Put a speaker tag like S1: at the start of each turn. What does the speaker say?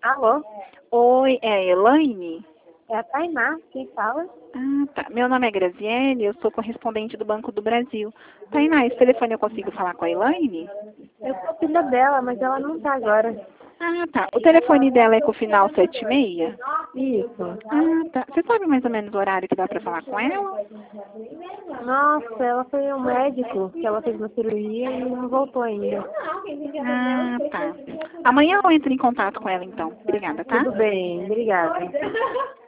S1: Alô?
S2: Oi, é a Elaine?
S1: É a Tainá, quem fala?
S2: Ah, tá. Meu nome é Graziele, eu sou correspondente do Banco do Brasil. Tainá, esse telefone eu consigo falar com a Elaine?
S1: Eu sou filha dela, mas ela não tá agora.
S2: Ah, tá. O telefone dela é com o final 76?
S1: Isso.
S2: Ah, tá. Você sabe mais ou menos o horário que dá pra falar com ela?
S1: Nossa, ela foi ao médico, que ela fez uma cirurgia e não voltou ainda.
S2: Ah, tá. Amanhã eu entro em contato com ela então. Obrigada, tá?
S1: Tudo bem, obrigada.